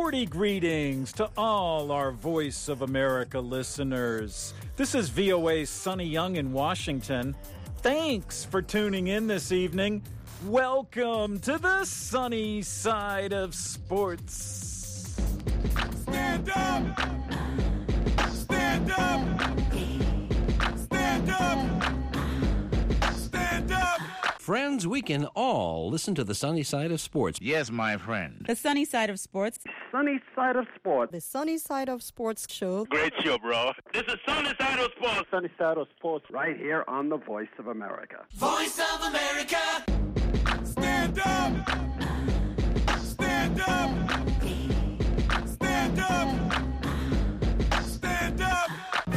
Sporty greetings to all our Voice of America listeners. This is VOA's Sonny Young in Washington. Thanks for tuning in this evening. Welcome to the sunny side of sports. Stand up! Stand up! Stand up! Stand up! Friends, we can all listen to the sunny side of sports. Yes, my friend. The sunny side of sports. Sunny side of sports. The Sunny Side of Sports show. Great show, bro. This is Sunny Side of Sports. Sunny side of sports right here on the Voice of America. Voice of America! Stand up! Stand up! Stand up! Stand up!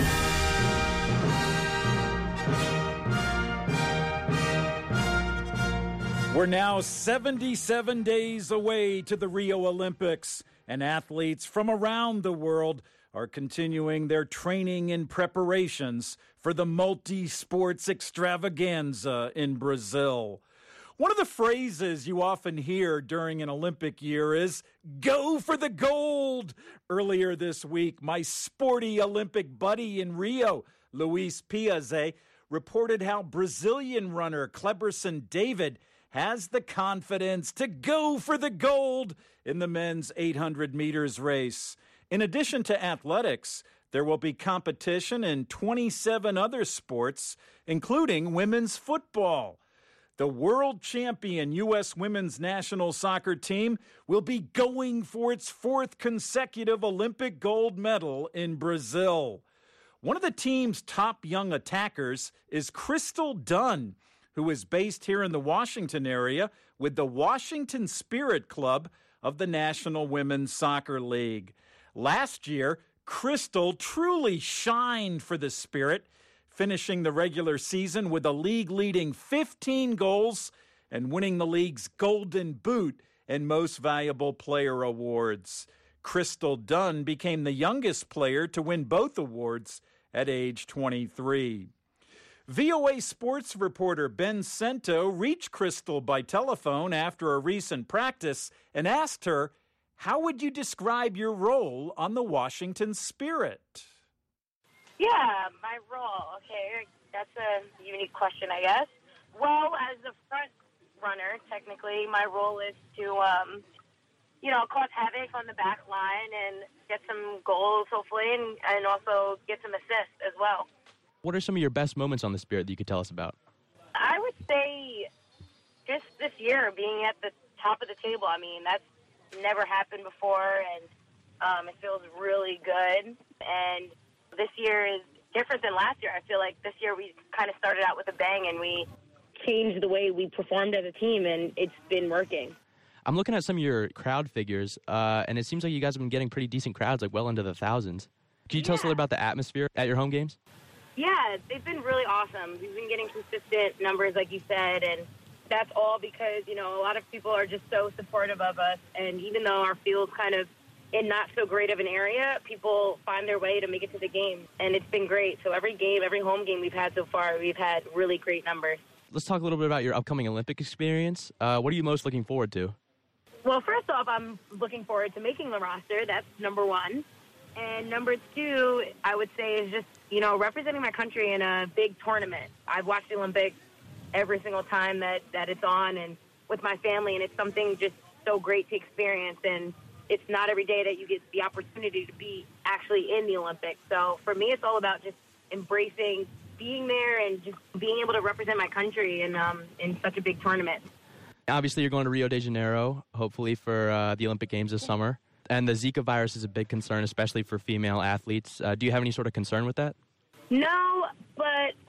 We're now 77 days away to the Rio Olympics, and athletes from around the world are continuing their training and preparations for the multi-sports extravaganza in Brazil. One of the phrases you often hear during an Olympic year is, "Go for the gold." Earlier this week, my sporty Olympic buddy in Rio, Luis Piazza, reported how Brazilian runner Cleberson David has the confidence to go for the gold in the men's 800 meters race. In addition to athletics, there will be competition in 27 other sports, including women's football. The world champion U.S. women's national soccer team will be going for its fourth consecutive Olympic gold medal in Brazil. One of the team's top young attackers is Crystal Dunn, who is based here in the Washington area with the Washington Spirit Club of the National Women's Soccer League. Last year, Crystal truly shined for the Spirit, finishing the regular season with a league-leading 15 goals and winning the league's Golden Boot and Most Valuable Player awards. Crystal Dunn became the youngest player to win both awards at age 23. VOA sports reporter Ben Cento reached Crystal by telephone after a recent practice and asked her, how would you describe your role on the Washington Spirit? Yeah, my role. Okay, that's a unique question, I guess. Well, as a front runner, technically, my role is to, cause havoc on the back line and get some goals, hopefully, and also get some assists as well. What are some of your best moments on the Spirit that you could tell us about? I would say just this year being at the top of the table. I mean, that's never happened before, and it feels really good. And this year is different than last year. I feel like this year we kind of started out with a bang, and we changed the way we performed as a team, and it's been working. I'm looking at some of your crowd figures, and it seems like you guys have been getting pretty decent crowds, like well into the thousands. Can you tell us a little about the atmosphere at your home games? Yeah, they've been really awesome. We've been getting consistent numbers, like you said, and that's all because, a lot of people are just so supportive of us. And even though our field's kind of in not so great of an area, people find their way to make it to the game. And it's been great. So every game, every home game we've had so far, we've had really great numbers. Let's talk a little bit about your upcoming Olympic experience. What are you most looking forward to? Well, first off, I'm looking forward to making the roster. That's number one. And number two, I would say, is just, representing my country in a big tournament. I've watched the Olympics every single time that it's on and with my family, and it's something just so great to experience. And it's not every day that you get the opportunity to be actually in the Olympics. So for me, it's all about just embracing being there and just being able to represent my country in such a big tournament. Obviously, you're going to Rio de Janeiro, hopefully, for the Olympic Games this summer. And the Zika virus is a big concern, especially for female athletes. Do you have any sort of concern with that? No, but,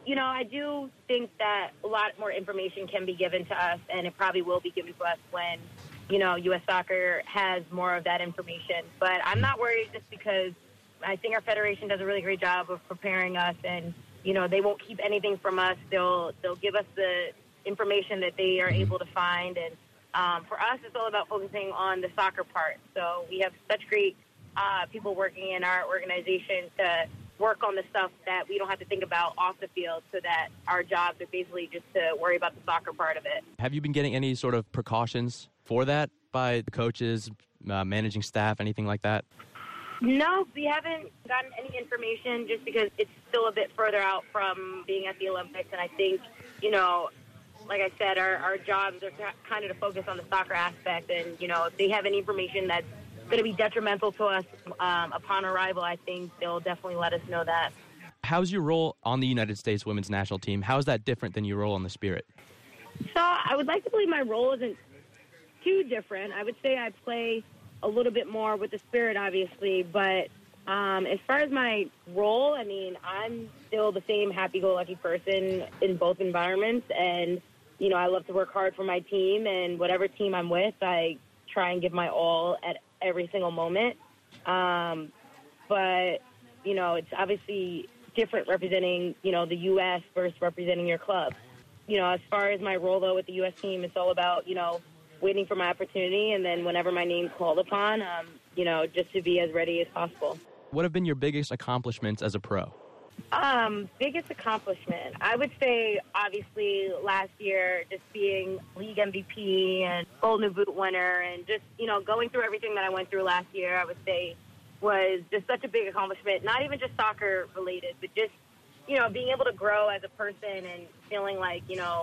I do think that a lot more information can be given to us, and it probably will be given to us when, U.S. Soccer has more of that information. But I'm not worried just because I think our federation does a really great job of preparing us, and, they won't keep anything from us. They'll give us the information that they are able to find, and for us, it's all about focusing on the soccer part. So we have such great people working in our organization to work on the stuff that we don't have to think about off the field, so that our jobs are basically just to worry about the soccer part of it. Have you been getting any sort of precautions for that? by the coaches, managing staff, anything like that? No, we haven't gotten any information just because it's still a bit further out from being at the Olympics. And I think, like I said, our jobs are kind of to focus on the soccer aspect. And, if they have any information that's going to be detrimental to us upon arrival, I think they'll definitely let us know that. How's your role on the United States women's national team? How is that different than your role on the Spirit? So I would like to believe my role isn't too different. I would say I play a little bit more with the Spirit, obviously, but as far as my role, I'm still the same happy-go-lucky person in both environments, and, I love to work hard for my team, and whatever team I'm with, I try and give my all at every single moment. But, it's obviously different representing, the U.S. versus representing your club. As far as my role, though, with the U.S. team, it's all about, waiting for my opportunity, and then whenever my name's called upon, just to be as ready as possible. What have been your biggest accomplishments as a pro? Biggest accomplishment, I would say, obviously, last year, just being league MVP and Golden Boot winner, and just, going through everything that I went through last year, I would say was just such a big accomplishment, not even just soccer related, but just, being able to grow as a person and feeling like,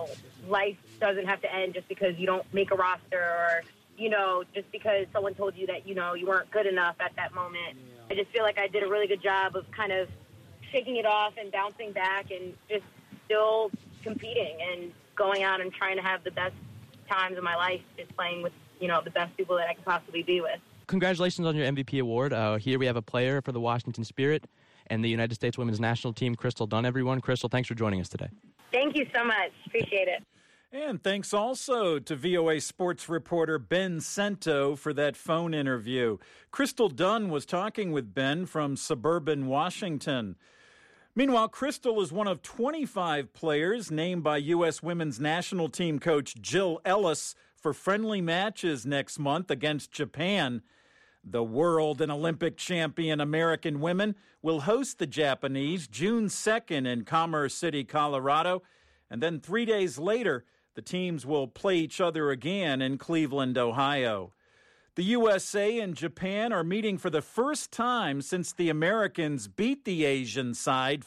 life doesn't have to end just because you don't make a roster or, just because someone told you that, you weren't good enough at that moment. I just feel like I did a really good job of kind of shaking it off and bouncing back and just still competing and going out and trying to have the best times of my life, just playing with, the best people that I could possibly be with. Congratulations on your MVP award. Here we have a player for the Washington Spirit and the United States women's national team, Crystal Dunn, everyone. Crystal, thanks for joining us today. Thank you so much. Appreciate it. And thanks also to VOA sports reporter Ben Cento for that phone interview. Crystal Dunn was talking with Ben from suburban Washington. Meanwhile, Crystal is one of 25 players named by U.S. women's national team coach Jill Ellis for friendly matches next month against Japan. The world and Olympic champion American women will host the Japanese June 2nd in Commerce City, Colorado. And then 3 days later, the teams will play each other again in Cleveland, Ohio. The USA and Japan are meeting for the first time since the Americans beat the Asian side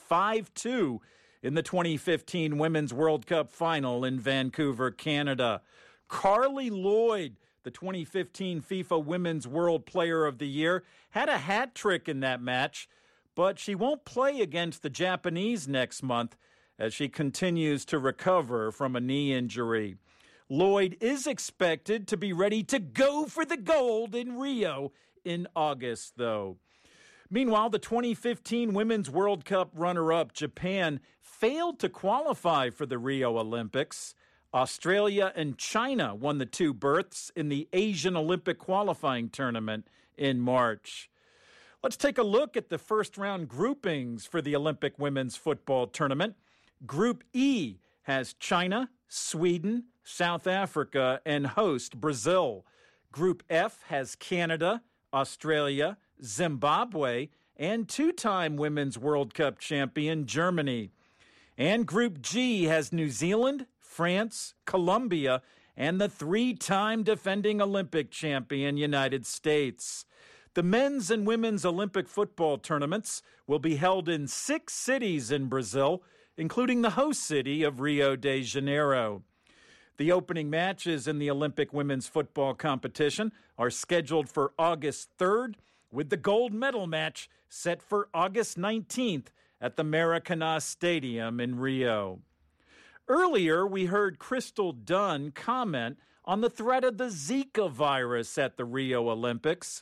5-2 in the 2015 Women's World Cup final in Vancouver, Canada. Carly Lloyd, the 2015 FIFA Women's World Player of the Year, had a hat trick in that match, but she won't play against the Japanese next month as she continues to recover from a knee injury. Lloyd is expected to be ready to go for the gold in Rio in August, though. Meanwhile, the 2015 Women's World Cup runner-up, Japan, failed to qualify for the Rio Olympics. Australia and China won the two berths in the Asian Olympic qualifying tournament in March. Let's take a look at the first-round groupings for the Olympic women's football tournament. Group E has China, Sweden, South Africa, and host Brazil. Group F has Canada, Australia, Zimbabwe, and two-time Women's World Cup champion Germany. And Group G has New Zealand, France, Colombia, and the three-time defending Olympic champion United States. The men's and women's Olympic football tournaments will be held in 6 cities in Brazil, including the host city of Rio de Janeiro. The opening matches in the Olympic women's football competition are scheduled for August 3rd, with the gold medal match set for August 19th at the Maracanã Stadium in Rio. Earlier, we heard Crystal Dunn comment on the threat of the Zika virus at the Rio Olympics.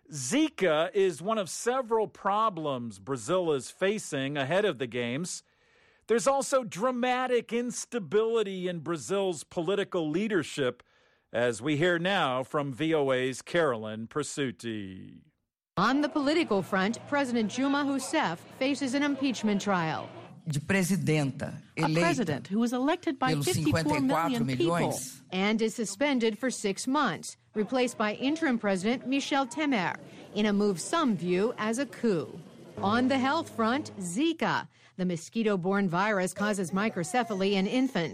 Zika is one of several problems Brazil is facing ahead of the Games. There's also dramatic instability in Brazil's political leadership, as we hear now from VOA's Carolyn Persutti. On the political front, President Dilma Rousseff faces an impeachment trial. De presidenta eleita, a president who was elected by 54 million people and is suspended for 6 months, replaced by interim President Michel Temer, in a move some view as a coup. On the health front, Zika. The mosquito-borne virus causes microcephaly in infants.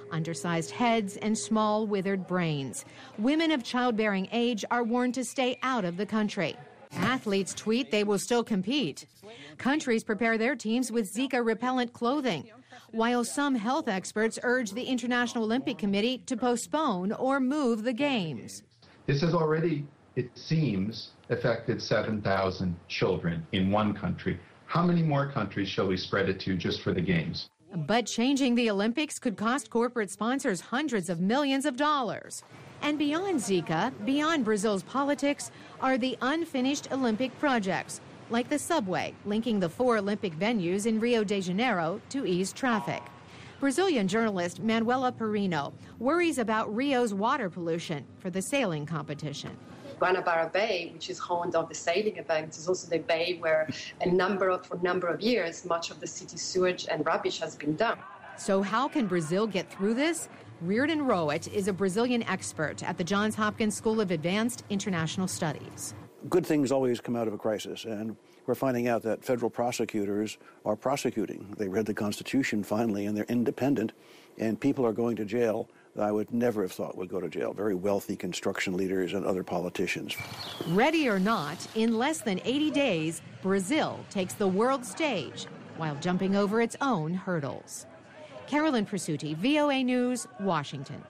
undersized heads, and small, withered brains. Women of childbearing age are warned to stay out of the country. Athletes tweet they will still compete. Countries prepare their teams with Zika-repellent clothing, while some health experts urge the International Olympic Committee to postpone or move the Games. This has already, it seems, affected 7,000 children in one country. How many more countries shall we spread it to just for the Games? But changing the Olympics could cost corporate sponsors hundreds of millions of dollars. And beyond Zika, beyond Brazil's politics, are the unfinished Olympic projects, like the subway linking the 4 Olympic venues in Rio de Janeiro to ease traffic. Brazilian journalist Manuela Perino worries about Rio's water pollution for the sailing competition. Guanabara Bay, which is home of the sailing events, is also the bay where for a number of years, much of the city's sewage and rubbish has been dumped. So how can Brazil get through this? Reardon Rowett is a Brazilian expert at the Johns Hopkins School of Advanced International Studies. Good things always come out of a crisis, and we're finding out that federal prosecutors are prosecuting. They read the Constitution finally, and they're independent, and people are going to jail that I would never have thought would go to jail. Very wealthy construction leaders and other politicians. Ready or not, in less than 80 days, Brazil takes the world stage while jumping over its own hurdles. Carolyn Presutti, VOA News, Washington.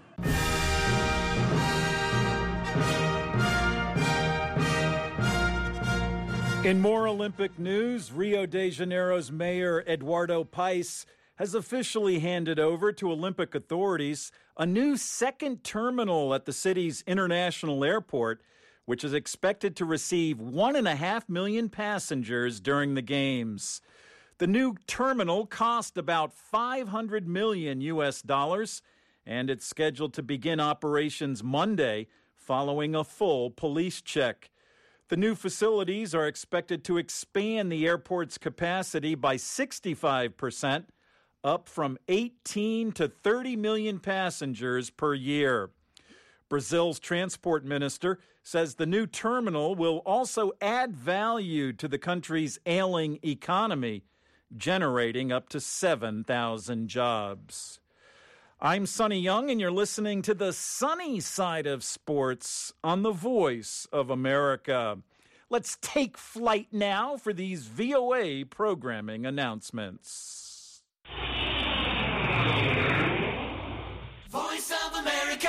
In more Olympic news, Rio de Janeiro's Mayor Eduardo Paes has officially handed over to Olympic authorities a new second terminal at the city's international airport, which is expected to receive 1.5 million passengers during the Games. The new terminal cost about $500 million, and it's scheduled to begin operations Monday following a full police check. The new facilities are expected to expand the airport's capacity by 65%, up from 18 to 30 million passengers per year. Brazil's transport minister says the new terminal will also add value to the country's ailing economy, generating up to 7,000 jobs. I'm Sonny Young, and you're listening to the sunny side of sports on the Voice of America. Let's take flight now for these VOA programming announcements. Voice of America.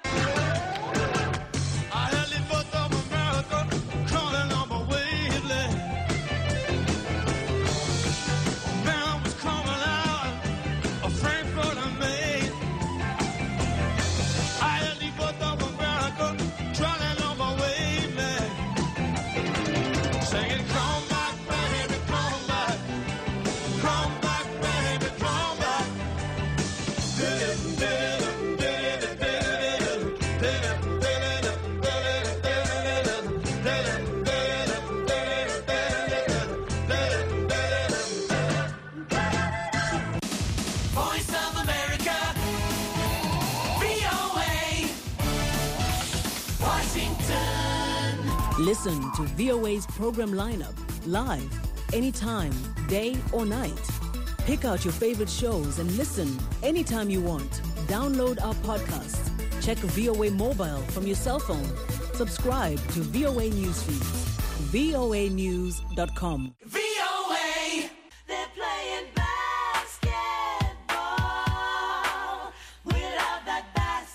Listen to VOA's program lineup live, anytime, day or night. Pick out your favorite shows and listen anytime you want. Download our podcasts. Check VOA Mobile from your cell phone. Subscribe to VOA Newsfeed. voanews.com. VOA, they're playing basketball without that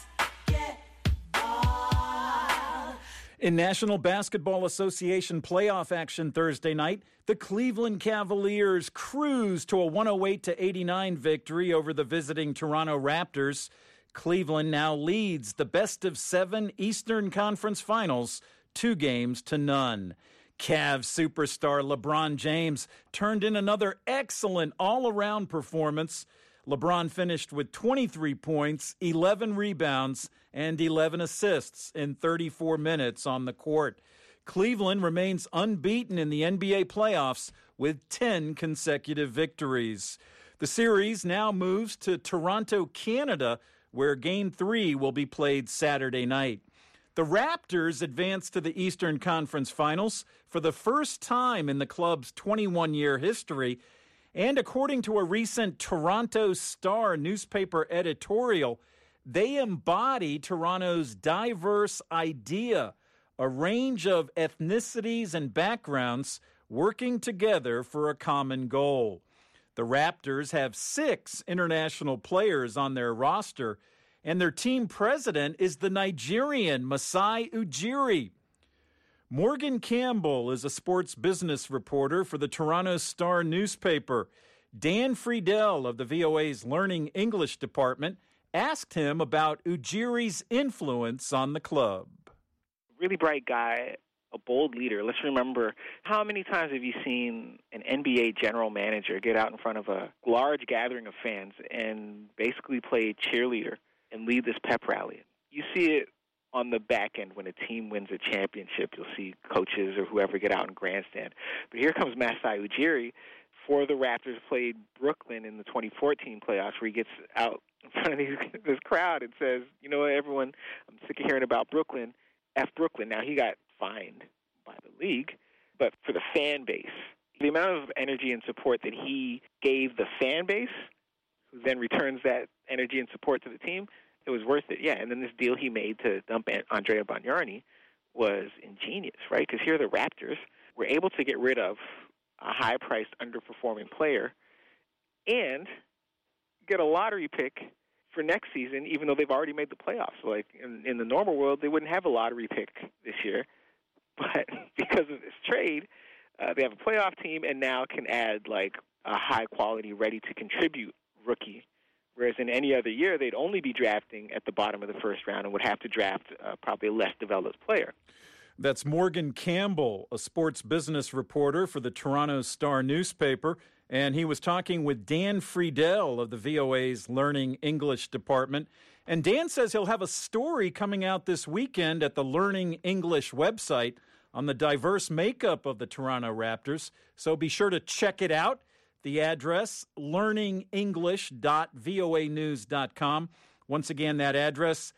basketball. In National Basketball Association playoff action Thursday night, the Cleveland Cavaliers cruised to a 108-89 victory over the visiting Toronto Raptors. Cleveland now leads the best-of-7 Eastern Conference Finals 2-0. Cavs superstar LeBron James turned in another excellent all-around performance. LeBron finished with 23 points, 11 rebounds, and 11 assists in 34 minutes on the court. Cleveland remains unbeaten in the NBA playoffs with 10 consecutive victories. The series now moves to Toronto, Canada, where Game 3 will be played Saturday night. The Raptors advanced to the Eastern Conference Finals for the first time in the club's 21-year history, And according to a recent Toronto Star newspaper editorial, they embody Toronto's diverse idea, a range of ethnicities and backgrounds working together for a common goal. The Raptors have 6 international players on their roster, and their team president is the Nigerian Masai Ujiri. Morgan Campbell is a sports business reporter for the Toronto Star newspaper. Dan Friedel of the VOA's Learning English department asked him about Ujiri's influence on the club. Really bright guy, a bold leader. Let's remember, how many times have you seen an NBA general manager get out in front of a large gathering of fans and basically play cheerleader and lead this pep rally? You see it on the back end when a team wins a championship. You'll see coaches or whoever get out in grandstand. But here comes Masai Ujiri. For the Raptors, played Brooklyn in the 2014 playoffs, where he gets out in front of this crowd and says, you know what, everyone, I'm sick of hearing about Brooklyn. F Brooklyn. Now, he got fined by the league, but for the fan base, the amount of energy and support that he gave the fan base, who then returns that energy and support to the team, it was worth it. Yeah, and then this deal he made to dump Andrea Bargnani was ingenious, right? Because here the Raptors were able to get rid of a high-priced, underperforming player and get a lottery pick for next season, even though they've already made the playoffs. Like, in the normal world, they wouldn't have a lottery pick this year. But because of this trade, they have a playoff team and now can add, like, a high-quality, ready-to-contribute rookie. Whereas in any other year, they'd only be drafting at the bottom of the first round and would have to draft probably a less developed player. That's Morgan Campbell, a sports business reporter for the Toronto Star newspaper, and he was talking with Dan Friedel of the VOA's Learning English department. And Dan says he'll have a story coming out this weekend at the Learning English website on the diverse makeup of the Toronto Raptors, so be sure to check it out. The address, learningenglish.voanews.com. Once again, that address,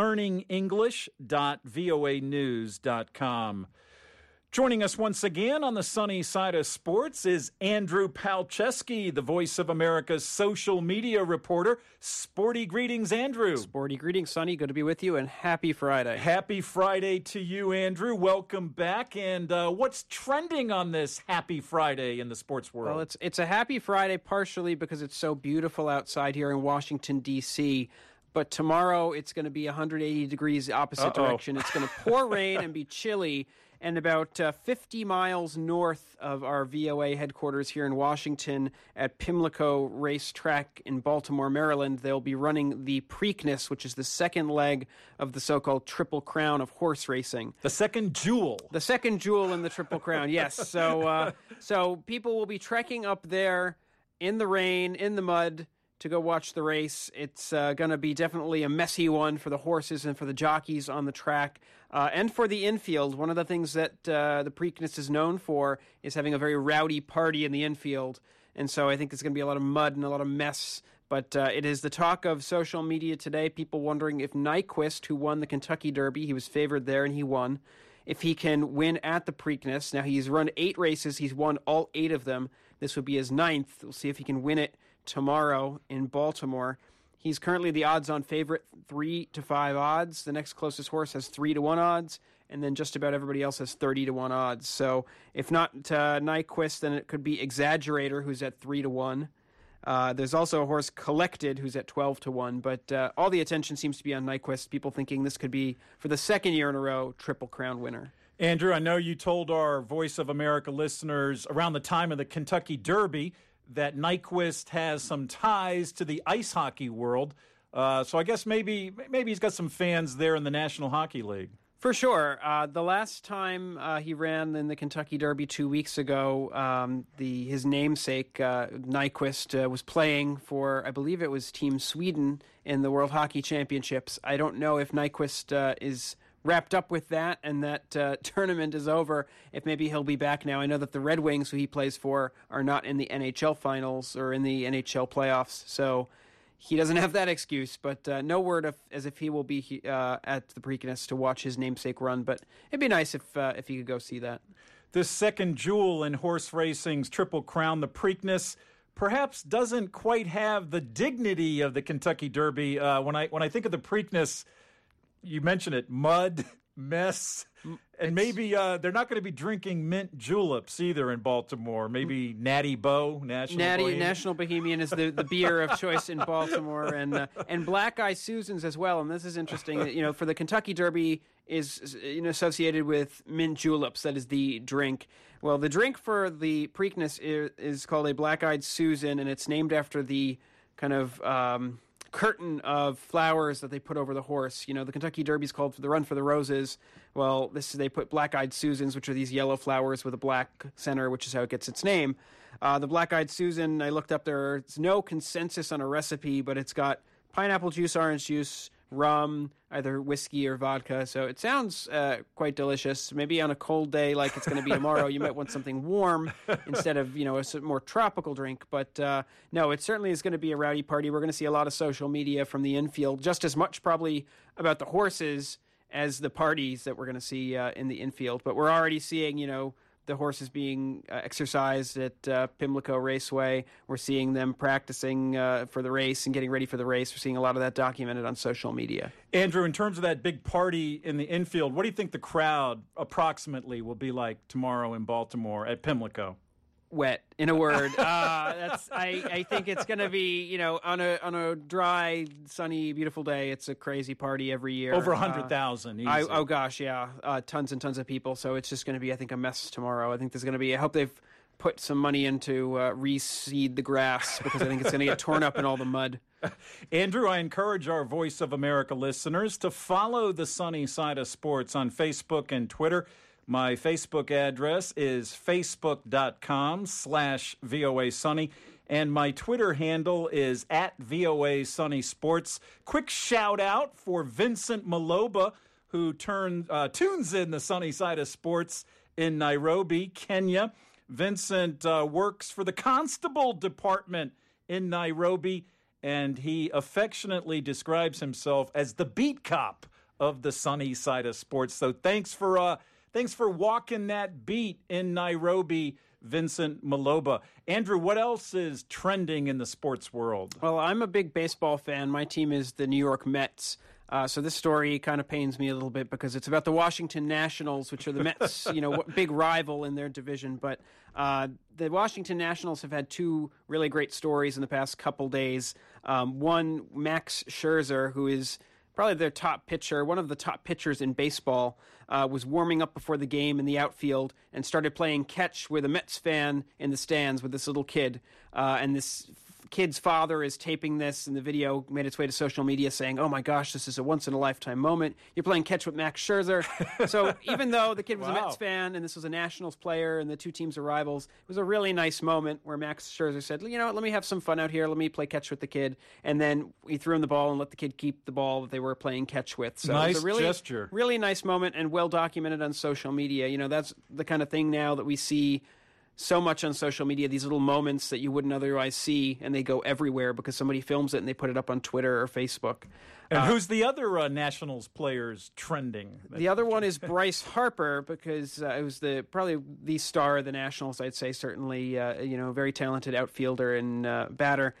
learningenglish.voanews.com. Joining us once again on the sunny side of sports is Andrew Palczewski, the Voice of America's social media reporter. Sporty greetings, Andrew. Sporty greetings, Sonny. Good to be with you, and happy Friday. Happy Friday to you, Andrew. Welcome back. And what's trending on this happy Friday in the sports world? Well, it's a happy Friday partially because it's so beautiful outside here in Washington, D.C., but tomorrow it's going to be 180 degrees opposite direction. It's going to pour rain and be chilly. And about 50 miles north of our VOA headquarters here in Washington at Pimlico Racetrack in Baltimore, Maryland, they'll be running the Preakness, which is the second leg of the so-called Triple Crown of horse racing. The second jewel. The second jewel in the Triple Crown, yes. So people will be trekking up there in the rain, in the mud, to go watch the race. It's going to be definitely a messy one for the horses and for the jockeys on the track and for the infield. One of the things that the Preakness is known for is having a very rowdy party in the infield. And so I think there's going to be a lot of mud and a lot of mess. But it is the talk of social media today, people wondering if Nyquist, who won the Kentucky Derby, he was favored there and he won, if he can win at the Preakness. Now, he's run 8 races. He's won all 8 of them. This would be his 9th. We'll see if he can win it tomorrow in Baltimore. He's currently the odds-on favorite, 3-5 odds. The next closest horse has 3-1 odds, and then just about everybody else has 30-1 odds. So if not Nyquist, then it could be Exaggerator, who's at 3-1. There's also a horse Collected, who's at 12-1. But all the attention seems to be on Nyquist. People thinking this could be, for the second year in a row, Triple Crown winner. Andrew, I know you told our Voice of America listeners around the time of the Kentucky Derby that Nyquist has some ties to the ice hockey world. So I guess maybe he's got some fans there in the National Hockey League. For sure. The last time he ran in the Kentucky Derby 2 weeks ago, his namesake, Nyquist, was playing for, I believe it was Team Sweden in the World Hockey Championships. I don't know if Nyquist is wrapped up with that and that tournament is over, if maybe he'll be back now. I know that the Red Wings, who he plays for, are not in the NHL finals or in the NHL playoffs, so he doesn't have that excuse. But no word as if he will be at the Preakness to watch his namesake run, but it'd be nice if he could go see that. This second jewel in horse racing's Triple Crown, the Preakness, perhaps doesn't quite have the dignity of the Kentucky Derby. When I think of the Preakness, you mentioned it, mud, mess, and maybe they're not going to be drinking mint juleps either in Baltimore. Maybe Natty Bo, National Bohemian is the beer of choice in Baltimore, and Black Eye Susans as well. And this is interesting. For the Kentucky Derby is associated with mint juleps. That is the drink. Well, the drink for the Preakness is called a Black Eyed Susan, and it's named after the kind of curtain of flowers that they put over the horse. The Kentucky Derby is called the Run for the Roses. Well, they put Black Eyed Susans, which are these yellow flowers with a black center, which is how it gets its name. The Black Eyed Susan, I looked up, there's no consensus on a recipe, but it's got pineapple juice, orange juice, rum, either whiskey or vodka. So it sounds quite delicious. Maybe on a cold day like it's going to be tomorrow, you might want something warm instead of, a more tropical drink. But no, it certainly is going to be a rowdy party. We're going to see a lot of social media from the infield, just as much probably about the horses as the parties that we're going to see in the infield. But we're already seeing, the horses being exercised at Pimlico Raceway. We're seeing them practicing for the race and getting ready for the race. We're seeing a lot of that documented on social media. Andrew, in terms of that big party in the infield, what do you think the crowd approximately will be like tomorrow in Baltimore at Pimlico? Wet, in a word. I think it's going to be, on a dry, sunny, beautiful day. It's a crazy party every year. Over 100,000. Oh gosh, yeah, tons and tons of people. So it's just going to be, I think, a mess tomorrow. I think there's going to be. I hope they've put some money into reseed the grass, because I think it's going to get torn up in all the mud. Andrew, I encourage our Voice of America listeners to follow the Sunny Side of Sports on Facebook and Twitter. My Facebook address is facebook.com/VOA Sunny, and my Twitter handle is @VOA Sunny Sports. Quick shout out for Vincent Maloba, who tunes in the Sunny Side of Sports in Nairobi, Kenya. Vincent works for the Constable Department in Nairobi, and he affectionately describes himself as the beat cop of the Sunny Side of Sports. So thanks for walking that beat in Nairobi, Vincent Maloba. Andrew, what else is trending in the sports world? Well, I'm a big baseball fan. My team is the New York Mets. So this story kind of pains me a little bit because it's about the Washington Nationals, which are the Mets, big rival in their division. But the Washington Nationals have had two really great stories in the past couple days. One, Max Scherzer, who is probably their top pitcher, one of the top pitchers in baseball, was warming up before the game in the outfield and started playing catch with a Mets fan in the stands with this little kid. And this kid's father is taping this, and the video made its way to social media saying, "Oh my gosh, this is a once-in-a-lifetime moment. You're playing catch with Max Scherzer." So even though the kid was a Mets fan and this was a Nationals player and the two teams are rivals, it was a really nice moment where Max Scherzer said, let me have some fun out here. Let me play catch with the kid. And then he threw him the ball and let the kid keep the ball that they were playing catch with. So nice, it was a really gesture. Really nice moment and well documented on social media. That's the kind of thing now that we see so much on social media, these little moments that you wouldn't otherwise see, and they go everywhere because somebody films it and they put it up on Twitter or Facebook. And who's the other Nationals players trending? The other one is Bryce Harper, because it was probably the star of the Nationals, I'd say, certainly, very talented outfielder and batter.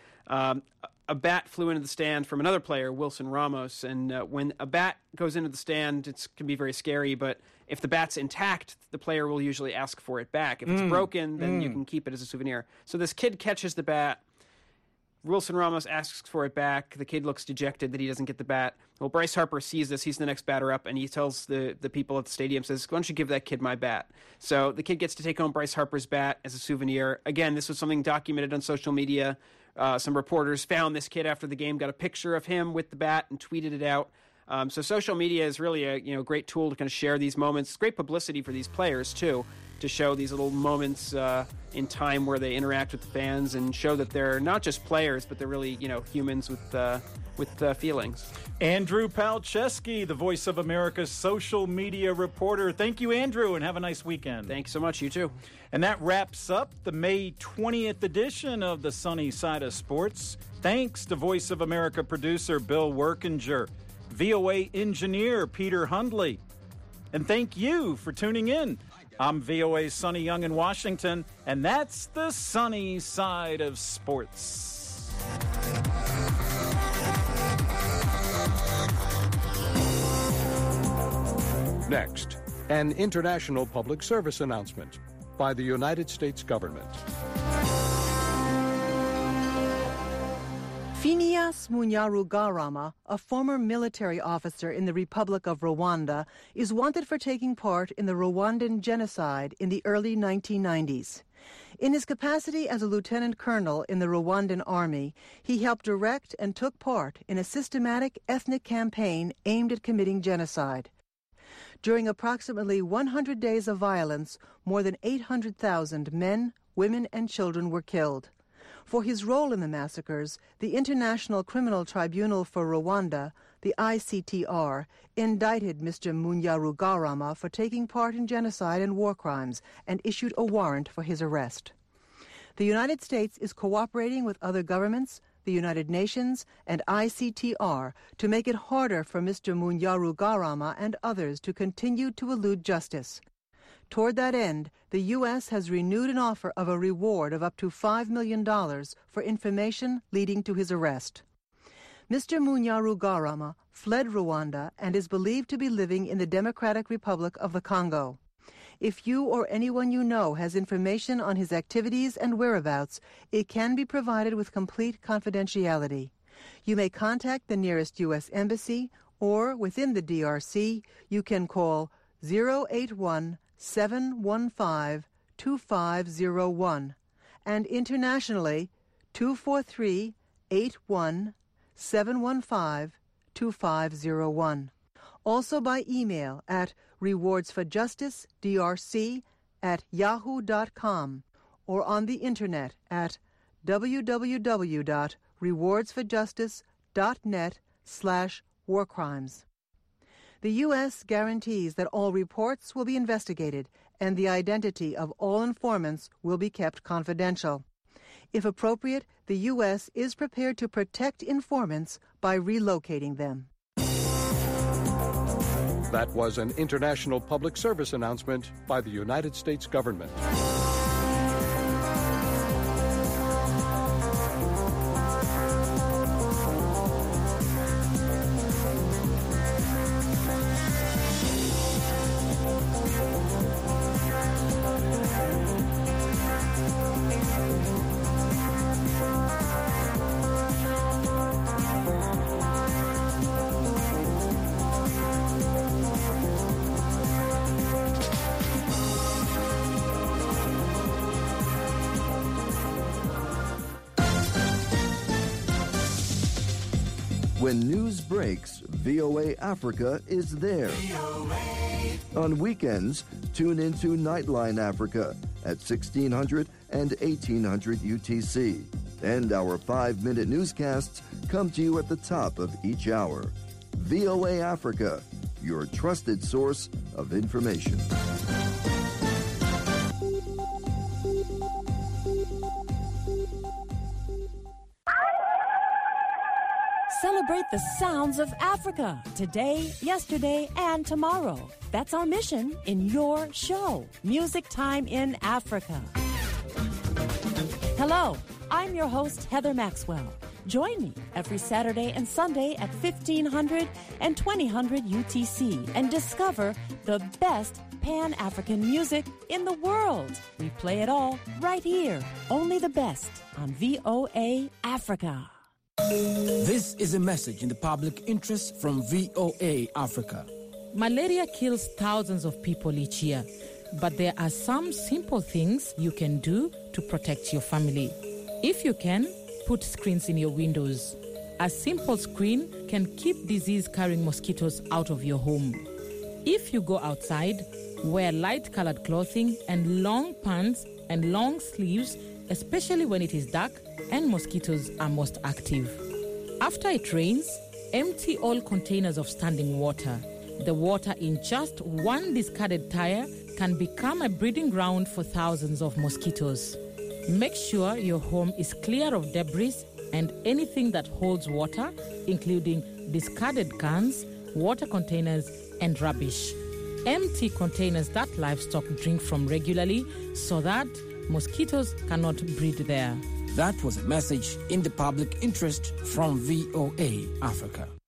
A bat flew into the stand from another player, Wilson Ramos, and when a bat goes into the stand, it can be very scary, but if the bat's intact, the player will usually ask for it back. If it's broken, then you can keep it as a souvenir. So this kid catches the bat. Wilson Ramos asks for it back. The kid looks dejected that he doesn't get the bat. Well, Bryce Harper sees this. He's the next batter up, and he tells the people at the stadium, says, "Why don't you give that kid my bat?" So the kid gets to take home Bryce Harper's bat as a souvenir. Again, this was something documented on social media. Some reporters found this kid after the game, got a picture of him with the bat, and tweeted it out. So social media is really a great tool to kind of share these moments. It's great publicity for these players, too, to show these little moments in time where they interact with the fans and show that they're not just players, but they're really, humans with feelings. Andrew Palczewski, the Voice of America's social media reporter. Thank you, Andrew, and have a nice weekend. Thanks so much. You too. And that wraps up the May 20th edition of the Sunny Side of Sports. Thanks to Voice of America producer Bill Workinger, VOA engineer Peter Hundley, and thank you for tuning in. I'm VOA's Sonny Young in Washington, and that's the sunny side of sports. Next, an international public service announcement by the United States government. Phineas Munyarugarama, a former military officer in the Republic of Rwanda, is wanted for taking part in the Rwandan genocide in the early 1990s. In his capacity as a lieutenant colonel in the Rwandan army, he helped direct and took part in a systematic ethnic campaign aimed at committing genocide. During approximately 100 days of violence, more than 800,000 men, women, and children were killed. For his role in the massacres, the International Criminal Tribunal for Rwanda, the ICTR, indicted Mr. Munyarugarama for taking part in genocide and war crimes and issued a warrant for his arrest. The United States is cooperating with other governments, the United Nations, and ICTR to make it harder for Mr. Munyarugarama and others to continue to elude justice. Toward that end, the U.S. has renewed an offer of a reward of up to $5 million for information leading to his arrest. Mr. Munyarugarama fled Rwanda and is believed to be living in the Democratic Republic of the Congo. If you or anyone you know has information on his activities and whereabouts, it can be provided with complete confidentiality. You may contact the nearest U.S. Embassy, or within the DRC, you can call 081-715-2501, and internationally 243-81-715-2501. Also by email at rewardsforjusticedrc@yahoo.com, or on the internet at www.rewardsforjustice.net/warcrimes. The U.S. guarantees that all reports will be investigated and the identity of all informants will be kept confidential. If appropriate, the U.S. is prepared to protect informants by relocating them. That was an international public service announcement by the United States government. When news breaks, VOA Africa is there. On weekends, tune into Nightline Africa at 1600 and 1800 UTC. And our 5-minute newscasts come to you at the top of each hour. VOA Africa, your trusted source of information. Celebrate the sounds of Africa today, yesterday, and tomorrow. That's our mission in your show, Music Time in Africa. Hello, I'm your host, Heather Maxwell. Join me every Saturday and Sunday at 1500 and 2000 UTC and discover the best Pan-African music in the world. We play it all right here, only the best on VOA Africa. This is a message in the public interest from VOA Africa. Malaria kills thousands of people each year, but there are some simple things you can do to protect your family. If you can, put screens in your windows. A simple screen can keep disease-carrying mosquitoes out of your home. If you go outside, wear light-colored clothing and long pants and long sleeves, especially when it is dark and mosquitoes are most active. After it rains, empty all containers of standing water. The water in just one discarded tire can become a breeding ground for thousands of mosquitoes. Make sure your home is clear of debris and anything that holds water, including discarded cans, water containers, and rubbish. empty containers that livestock drink from regularly so that mosquitoes cannot breed there. That was a message in the public interest from VOA Africa.